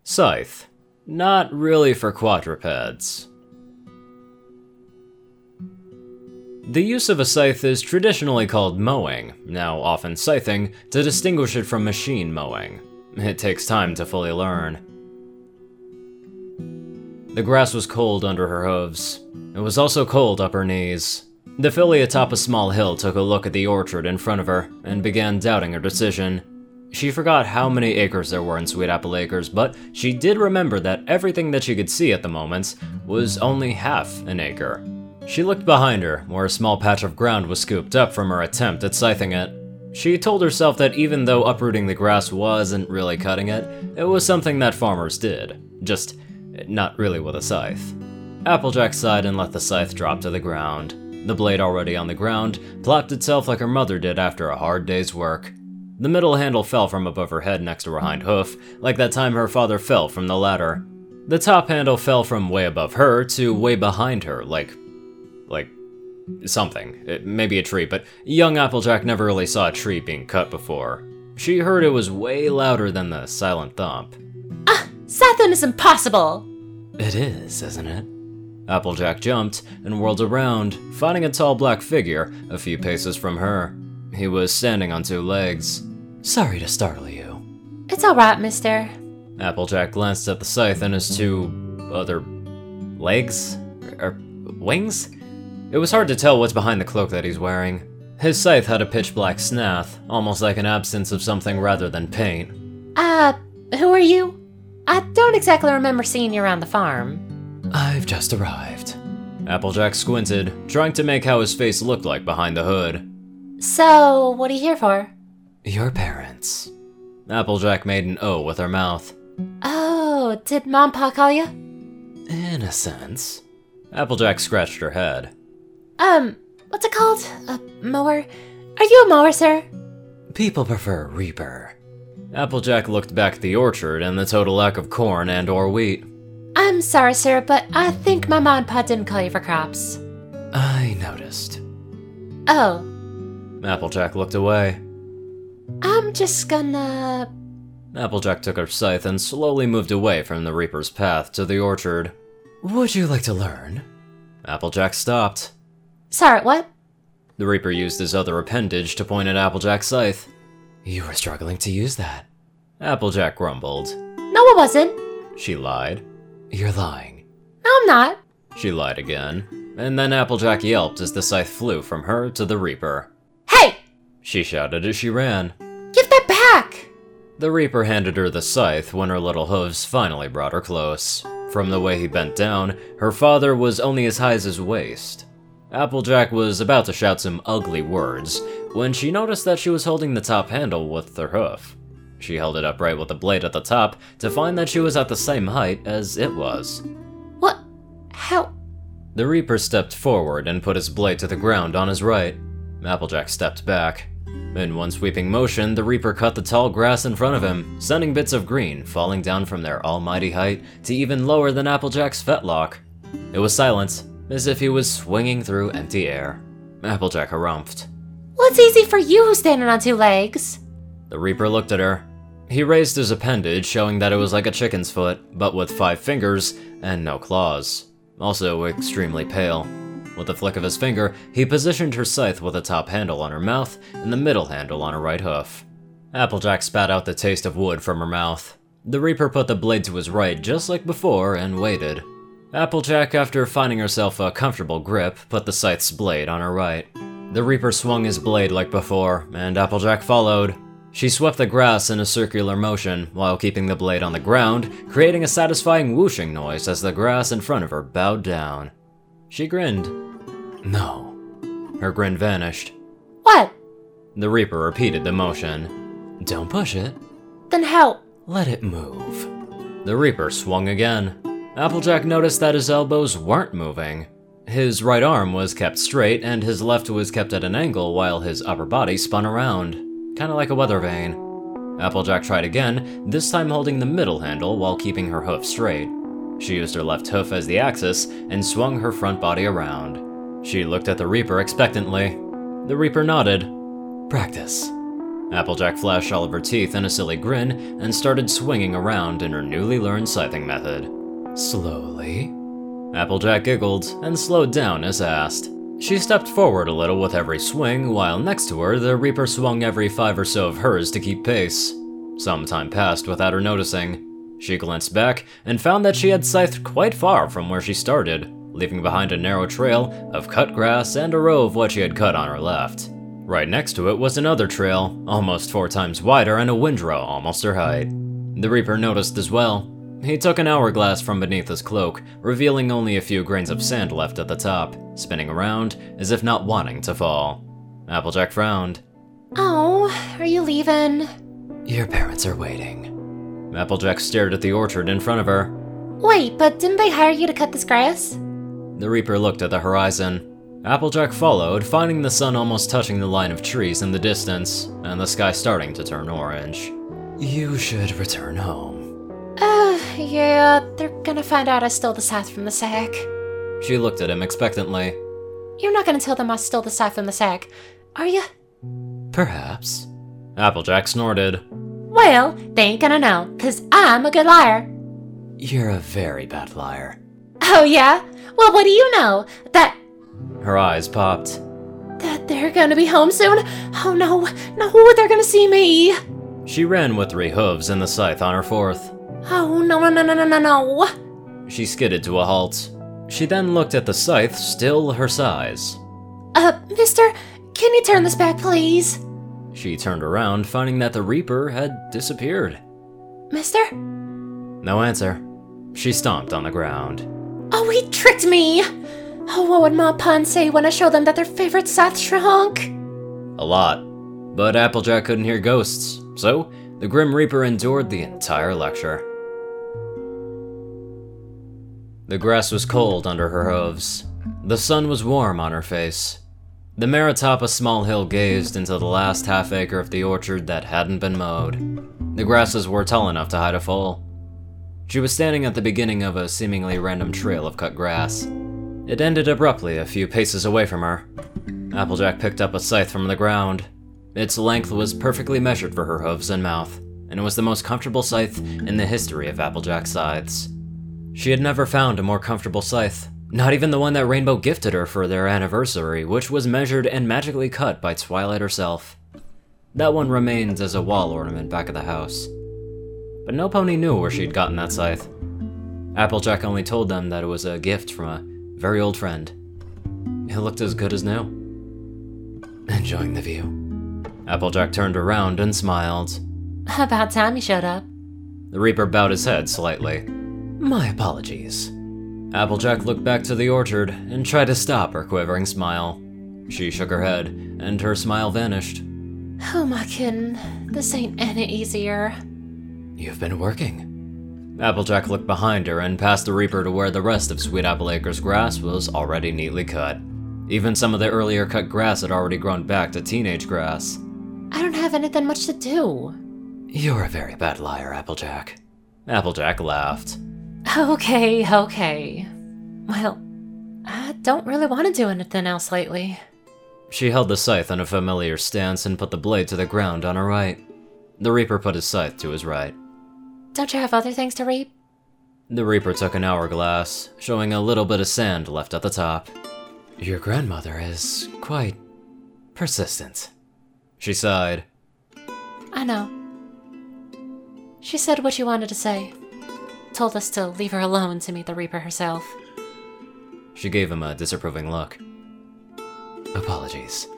Scythe. Not really for quadrupeds. The use of a scythe is traditionally called mowing, now often scything, to distinguish it from machine mowing. It takes time to fully learn. The grass was cold under her hooves. It was also cold up her knees. The filly atop a small hill took a look at the orchard in front of her and began doubting her decision. She forgot how many acres there were in Sweet Apple Acres, but she did remember that everything that she could see at the moment was only half an acre. She looked behind her, where a small patch of ground was scooped up from her attempt at scything it. She told herself that even though uprooting the grass wasn't really cutting it, it was something that farmers did, just not really with a scythe. Applejack sighed and let the scythe drop to the ground. The blade already on the ground plopped itself like her mother did after a hard day's work. The middle handle fell from above her head next to her hind hoof, like that time her father fell from the ladder. The top handle fell from way above her to way behind her, like something. Maybe a tree, but young Applejack never really saw a tree being cut before. She heard it was way louder than the silent thump. Scything is impossible! It is, isn't it? Applejack jumped and whirled around, finding a tall black figure a few paces from her. He was standing on two legs. Sorry to startle you. It's alright, mister. Applejack glanced at the scythe and his two other legs? Or wings? It was hard to tell what's behind the cloak that he's wearing. His scythe had a pitch black snath, almost like an absence of something rather than paint. Who are you? I don't exactly remember seeing you around the farm. I've just arrived. Applejack squinted, trying to make how his face looked like behind the hood. So, what are you here for? Your parents. Applejack made an O with her mouth. Oh, did Mom and Pa call you? In a sense. Applejack scratched her head. What's it called? A mower? Are you a mower, sir? People prefer reaper. Applejack looked back at the orchard and the total lack of corn and or wheat. I'm sorry, sir, but I think my Mom and Pa didn't call you for crops. I noticed. Oh. Applejack looked away. I'm just gonna... Applejack took her scythe and slowly moved away from the reaper's path to the orchard. Would you like to learn? Applejack stopped. Sorry, what? The reaper used his other appendage to point at Applejack's scythe. You were struggling to use that. Applejack grumbled. No, I wasn't. She lied. You're lying. No, I'm not. She lied again. And then Applejack yelped as the scythe flew from her to the reaper. Hey! She shouted as she ran. Give that back! The reaper handed her the scythe when her little hooves finally brought her close. From the way he bent down, her father was only as high as his waist. Applejack was about to shout some ugly words when she noticed that she was holding the top handle with her hoof. She held it upright with the blade at the top to find that she was at the same height as it was. What? How? The reaper stepped forward and put his blade to the ground on his right. Applejack stepped back. In one sweeping motion, the reaper cut the tall grass in front of him, sending bits of green falling down from their almighty height to even lower than Applejack's fetlock. It was silent, as if he was swinging through empty air. Applejack harumphed. Well, it's easy for you who's standing on two legs. The reaper looked at her. He raised his appendage, showing that it was like a chicken's foot, but with 5 fingers and no claws. Also extremely pale. With a flick of his finger, he positioned her scythe with the top handle on her mouth and the middle handle on her right hoof. Applejack spat out the taste of wood from her mouth. The reaper put the blade to his right just like before and waited. Applejack, after finding herself a comfortable grip, put the scythe's blade on her right. The reaper swung his blade like before, and Applejack followed. She swept the grass in a circular motion, while keeping the blade on the ground, creating a satisfying whooshing noise as the grass in front of her bowed down. She grinned. No. Her grin vanished. What? The reaper repeated the motion. Don't push it. Then how? Let it move. The reaper swung again. Applejack noticed that his elbows weren't moving. His right arm was kept straight, and his left was kept at an angle while his upper body spun around, kinda like a weather vane. Applejack tried again, this time holding the middle handle while keeping her hoof straight. She used her left hoof as the axis and swung her front body around. She looked at the reaper expectantly. The reaper nodded. Practice. Applejack flashed all of her teeth in a silly grin and started swinging around in her newly learned scything method. Slowly. Applejack giggled and slowed down as asked. She stepped forward a little with every swing, while next to her, the Reaper swung every 5 or so of hers to keep pace. Some time passed without her noticing. She glanced back and found that she had scythed quite far from where she started, leaving behind a narrow trail of cut grass and a row of what she had cut on her left. Right next to it was another trail, almost 4 times wider and a windrow almost her height. The Reaper noticed as well. He took an hourglass from beneath his cloak, revealing only a few grains of sand left at the top, spinning around as if not wanting to fall. Applejack frowned. Oh, are you leaving? Your parents are waiting. Applejack stared at the orchard in front of her. Wait, but didn't they hire you to cut this grass? The Reaper looked at the horizon. Applejack followed, finding the sun almost touching the line of trees in the distance, and the sky starting to turn orange. You should return home. Yeah, they're gonna find out I stole the scythe from the sack. She looked at him expectantly. You're not gonna tell them I stole the scythe from the sack, are you? Perhaps. Applejack snorted. Well, they ain't gonna know, 'cause I'm a good liar. You're a very bad liar. Oh yeah? Well, what do you know? That Her eyes popped. they're gonna be home soon? Oh no, they're gonna see me. She ran with 3 hooves and the scythe on her 4th. Oh, no. She skidded to a halt. She then looked at the scythe, still her size. Mister, can you turn this back, please? She turned around, finding that the Reaper had disappeared. Mister? No answer. She stomped on the ground. Oh, he tricked me! Oh, what would Ma Pa and say when I show them that their favorite scythe shrunk? A lot. But Applejack couldn't hear ghosts, so the Grim Reaper endured the entire lecture. The grass was cold under her hooves. The sun was warm on her face. The mare atop a small hill gazed into the last half-acre of the orchard that hadn't been mowed. The grasses were tall enough to hide a foal. She was standing at the beginning of a seemingly random trail of cut grass. It ended abruptly a few paces away from her. Applejack picked up a scythe from the ground. Its length was perfectly measured for her hooves and mouth, and it was the most comfortable scythe in the history of Applejack scythes. She had never found a more comfortable scythe, not even the one that Rainbow gifted her for their anniversary, which was measured and magically cut by Twilight herself. That one remained as a wall ornament back at the house. But no pony knew where she'd gotten that scythe. Applejack only told them that it was a gift from a very old friend. It looked as good as new. Enjoying the view. Applejack turned around and smiled. About time you showed up. The Reaper bowed his head slightly. My apologies. Applejack looked back to the orchard and tried to stop her quivering smile. She shook her head, and her smile vanished. Who am I kidding? This ain't any easier. You've been working. Applejack looked behind her and past the Reaper to where the rest of Sweet Apple Acres grass was already neatly cut. Even some of the earlier cut grass had already grown back to teenage grass. I don't have anything much to do. You're a very bad liar, Applejack. Applejack laughed. Okay. Well, I don't really want to do anything else lately. She held the scythe in a familiar stance and put the blade to the ground on her right. The Reaper put his scythe to his right. Don't you have other things to reap? The Reaper took an hourglass, showing a little bit of sand left at the top. Your grandmother is quite persistent. She sighed. I know. She said what she wanted to say. Told us to leave her alone to meet the Reaper herself. She gave him a disapproving look. Apologies.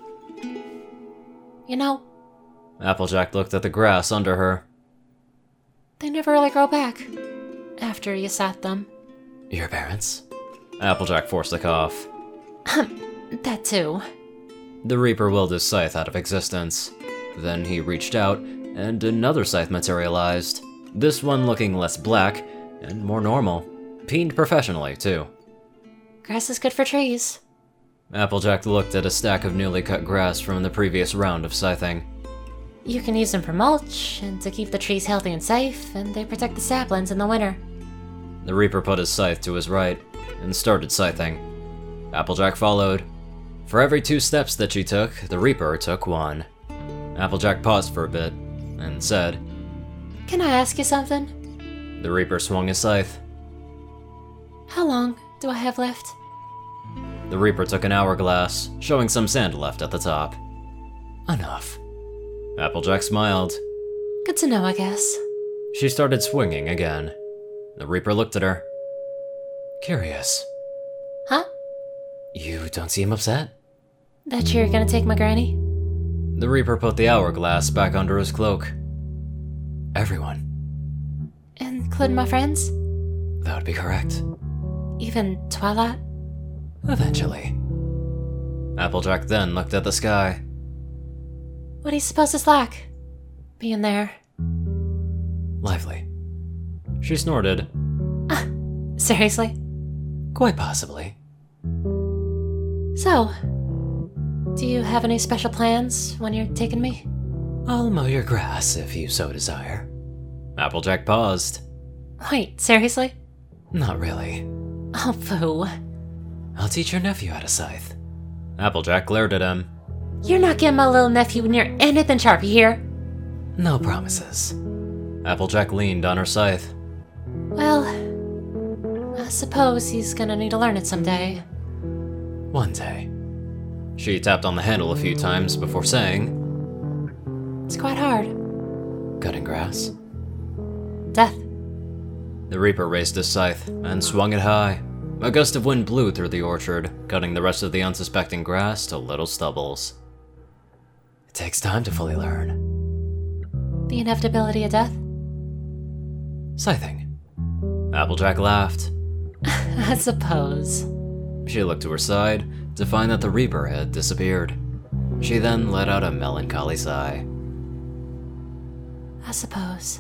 You know, Applejack looked at the grass under her. they never really grow back after you sat them. Your parents? Applejack forced a cough. That too. The Reaper willed his scythe out of existence. Then he reached out, and another scythe materialized. This one looking less black and more normal. Peened professionally, too. Grass is good for trees. Applejack looked at a stack of newly cut grass from the previous round of scything. You can use them for mulch, and to keep the trees healthy and safe, and they protect the saplings in the winter. The Reaper put his scythe to his right, and started scything. Applejack followed. For every 2 steps that she took, the Reaper took 1. Applejack paused for a bit, and said, Can I ask you something? The Reaper swung his scythe. How long do I have left? The Reaper took an hourglass, showing some sand left at the top. Enough. Applejack smiled. Good to know, I guess. She started swinging again. The Reaper looked at her. Curious. Huh? You don't seem upset? That you're gonna take my granny? The Reaper put the hourglass back under his cloak. Everyone. Including my friends? That would be correct. Even Twilight? Eventually. Applejack then looked at the sky. What do you suppose it's like? Being there? Lively. She snorted. Seriously? Quite possibly. So, do you have any special plans when you're taking me? I'll mow your grass if you so desire. Applejack paused. Wait, seriously? Not really. Oh, pooh. I'll teach your nephew how to scythe. Applejack glared at him. You're not getting my little nephew near anything sharp, you hear? No promises. Applejack leaned on her scythe. Well, I suppose he's gonna need to learn it someday. One day. She tapped on the handle a few times before saying, It's quite hard. Cutting grass. Death. The Reaper raised his scythe and swung it high. A gust of wind blew through the orchard, cutting the rest of the unsuspecting grass to little stubbles. It takes time to fully learn. The inevitability of death? Scything. Applejack laughed. I suppose. She looked to her side to find that the Reaper had disappeared. She then let out a melancholy sigh. I suppose.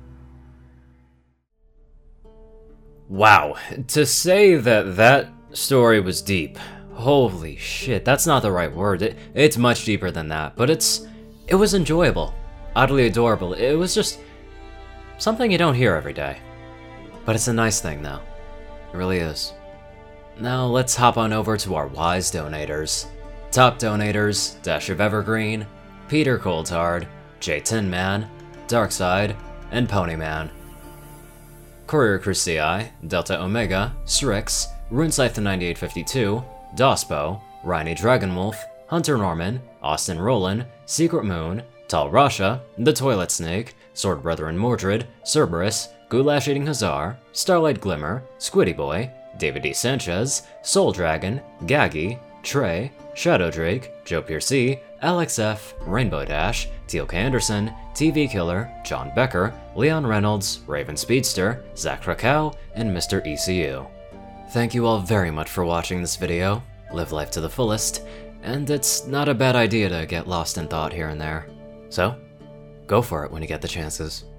Wow, to say that that story was deep. Holy shit, that's not the right word. It's much deeper than that, but it was enjoyable. Oddly adorable. It was just something you don't hear every day. But it's a nice thing, though. It really is. Now let's hop on over to our wise donators. Top donators, Dash of Evergreen, Peter Coulthard, J Tin Man, Darkside, and Ponyman. Courier Crucii, Delta Omega, Strix, Runescythe 9852, Dospo, Rhynie Dragonwolf, Hunter Norman, Austin Roland, Secret Moon, Tal Rasha, The Toilet Snake, Sword Brethren Mordred, Cerberus, Goulash Eating Hazar, Starlight Glimmer, Squiddy Boy, David D. Sanchez, Soul Dragon, Gaggy, Trey, Shadow Drake, Joe Piercy, Alex F., Rainbow Dash, Teal K. Anderson, TV Killer, John Becker, Leon Reynolds, Raven Speedster, Zach Krakow, and Mr. ECU. Thank you all very much for watching this video. Live life to the fullest, and it's not a bad idea to get lost in thought here and there. So, go for it when you get the chances.